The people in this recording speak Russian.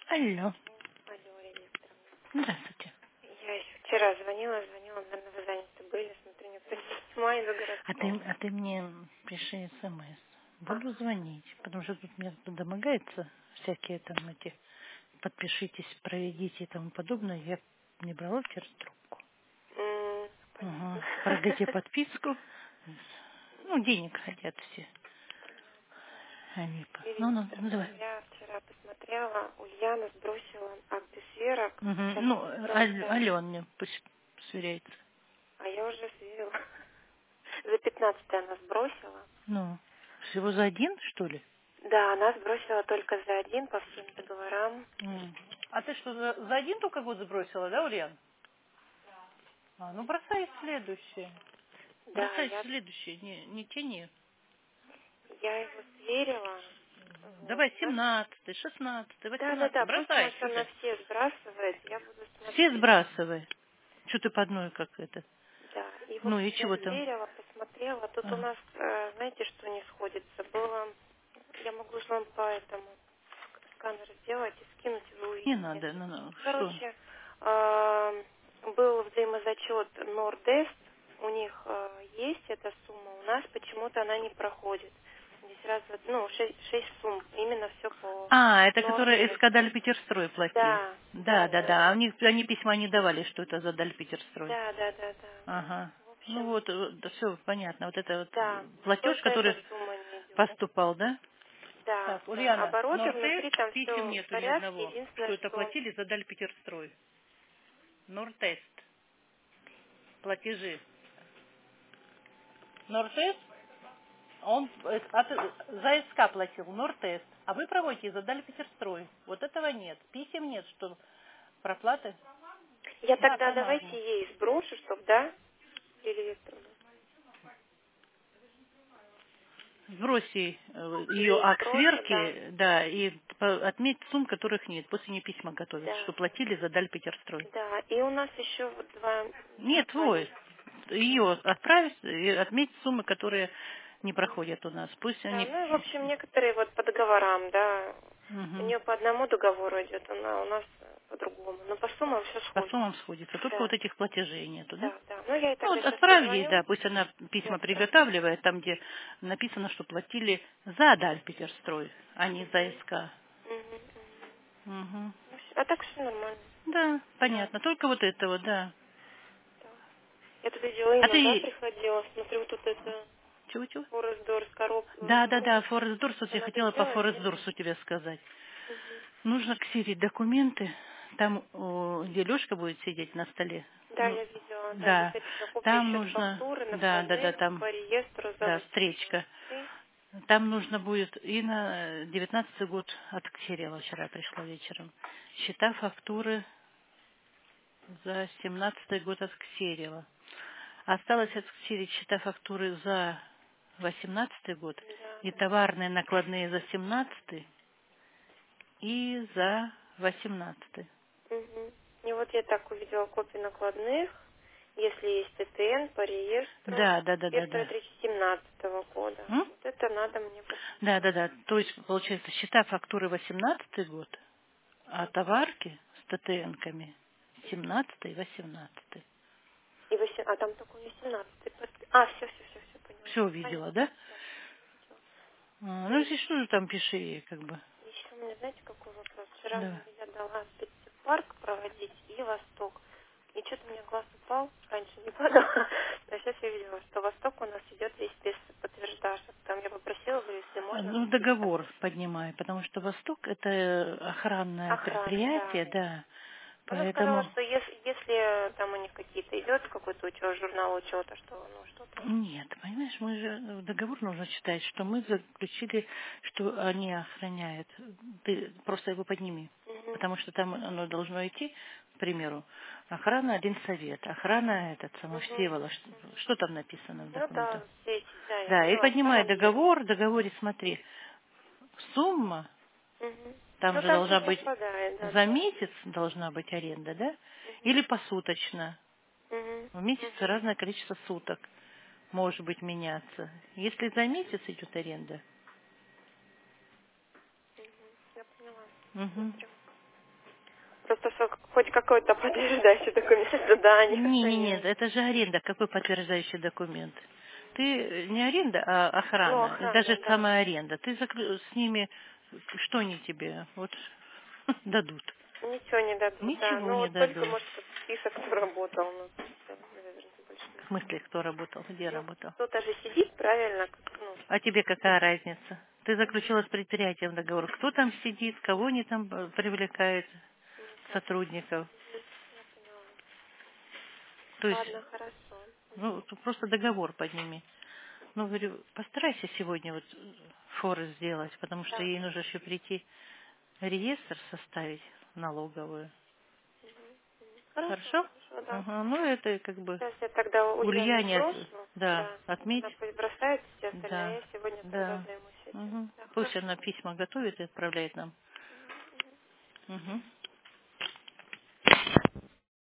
Алло. Алло, Ирина Викторовна. Здравствуйте. Я еще вчера звонила, наверное, вы заняты были, смотрю, никто не снимает за городского. А ты мне пиши смс. А, Буду звонить, потому что тут меня тут домогается всякие там эти подпишитесь, проведите и тому подобное. Я не брала вчера трубку. Ага. Пройдите понятно. подписку. Ну, денег хотят все. Они. Ирина Ну Викторовна, давай. я вчера посмотрела, Ульяна сбросила акты сверок. Угу. Сейчас Ну, просто... Ален мне пусть сверяется. А я уже сверила. За 15 она сбросила. Ну, всего за один, что ли? Да, она сбросила только за один по всем договорам. А ты что, за один только год сбросила, да, Ульян? А, ну бросай следующее. Да, Бросай следующее, не тяни. я его сверила. Вот, Давай 17, 16, 18. да, пусть, Бросай, может, что она ты? все сбрасывает, я буду Все смотреть. сбрасывай. Что ты по одной как это? Да, и, в Ну и общем, я чего там? сверила, посмотрела. Тут у А, нас, знаете, что не сходится? Было, я могу же вам по этому сканер сделать и скинуть, и вы не увидите. надо, ну, что? Короче, был взаимозачет Нордест, у них есть эта сумма, у нас почему-то она не проходит. Здесь раз, ну, 6 сумм, именно все по А, это которые Нордест. СК Дальпетерстрой платили. Да, Да, да, да, да, да. Они письма не давали, что это за Дальпетерстрой. да. Ага. В Ну общем, вот, да, все понятно. Вот это да, вот платеж, только который эта сумма не идет. поступал, да? Да, Так, да. Ульяна, Обороты Нортест, внутри там писем все в нету ни порядке. одного, что Единственное, это что... платили за Дальпетерстрой. Нортест, платежи. Нортест, он за СК платил, Нортест. А вы проводите за Дальпетерстрой. Вот этого нет. Писем нет, что проплаты. Я Да, тогда давайте Калмазна. ей сброшу, чтоб, да, Лилия Викторовна? Сброси ее Ей акт сброшу, да. сверки, да, и отметь сумм, которых нет. После нее письма готовят, что Да, платили за Дальпетерстрой. да. И у нас еще вот Нет, два твой. есть. Ее отправь и отметь суммы, которые не проходят у нас. Пусть Да, они... ну и в общем некоторые вот по договорам, да. У Мгм. нее по одному договору идет, она у нас по-другому. Но по суммам все По сходится. суммам сходится. Только вот Да, этих платежей нету, да? да. Ну я ей Ну, тогда вот сейчас отправь ей, позвоню да, пусть она письма завтра. приготавливает, там, где написано, что платили за Дальпетерстрой, а не за СК. Мгм. Мгм. А так все нормально. Да, Да, понятно. Только вот это вот, да. да. Я тут видела А Инна, да, ты... приходила. Смотрю, тут это Чего-чего? Форест Дорс Да, Форест Дорс, вот что я надо хотела по сделать, Форест нет? Дорсу тебе сказать. Мгм. Нужно ксерить документы, там, где Лёшка будет сидеть на столе. Да, Ну, я видела, да, здесь да, написано копия там счет нужно, фактуры, да, накладных там, по реестру за да, 18. встречка. Там нужно будет и на 19-й год отксерила, вчера пришла вечером. Счета, фактуры за 17-й год отксерила. Осталось отксерить счета, фактуры за 18-й год Да, и да. товарные накладные за 17-й и за 18-й. Угу. И вот я так увидела копии накладных, если есть ТТН по реестру, Да. 1.3.17 года. М? Вот это надо мне Да. посмотреть. То есть, получается, счета, фактуры 18-й год, а товарки с ТТНками 17-й и 18-й. И а там только не 17. А, все, поняла. Все увидела, Понятно, да? да. Всё. Ну, если что же там пиши ей, как бы. Еще у меня, знаете, какой вопрос? Вчера Да. я дала спецпарк проводить и Восток. И что-то у меня глаз упал, раньше не падал. А сейчас я видела, что Восток у нас идет весь без подтверждашек. Там я попросила, говорю, если можно Ну, написать. договор поднимай, потому что Восток это охранное Охрана, да. предприятие, да. Она сказала, Поэтому что если там у них какие-то идет какой-то учет, журнал учета, что ну что-то. нет, понимаешь, мы же договор нужно читать, что мы заключили, что они охраняют. Ты просто его подними. Угу. Потому что там оно должно идти, к примеру, охрана один совет, охрана этот самый Угу. Всевола. Что там написано в Ну документах? да, все эти, да, я Да, и поняла, там поднимай он есть. договор, в договоре смотри, сумма, Угу. там Ну же там все должна быть совпадает, да. за месяц должна быть аренда, да? Или посуточно. Угу. В месяц Угу. разное количество суток может быть меняться. Если за месяц идет аренда, Я поняла. мгм, Смотрю. Просто что хоть какой-то подтверждающий документ, да, они как-то Нет, нет. это же аренда. Какой подтверждающий документ? Ты не аренда, а Ну, охрана. И охрана, даже да. самая аренда. Ты с ними, что они тебе вот дадут? Ничего не дадут, да. Ничего Ну, не вот только, дадут. может, список, кто работал, но всё, наверное, больше В ничего. смысле, кто работал, где Ну, работал? кто-то же сидит, правильно, ну, А тебе какая разница? Ты заключила с предприятием договор. Кто там сидит, кого они там привлекают, мне кажется. сотрудников? Я поняла. То есть, Ладно, хорошо. ну, тут просто договор подними. Ну, говорю, постарайся сегодня вот форы сделать, потому что Да. ей нужно еще прийти реестр составить налоговую. Хорошо, Хорошо? хорошо, да. Ага, ну это как бы Сейчас я тогда Ульяне Ульяне, сброшу, да, да. отметь, Она пусть бросает все остальное, да, я сегодня тогда да. займусь этим. Угу. Да, Пусть она хорошо. письма готовит и отправляет нам. Угу.